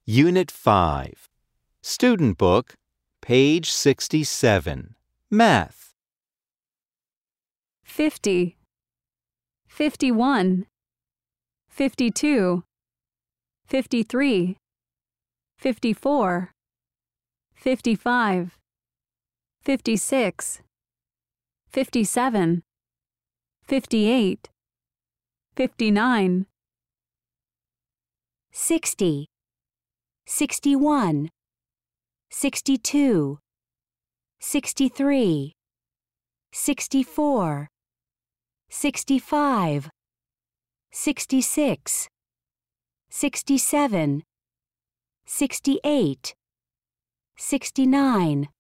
Unit 5. Student Book, page 67. Math. 50, 51, 52, 53, 54, 55, 56, 57, 58, 59, 60, 61, 62, 63, 64, 65, 66, 67, 68, 69,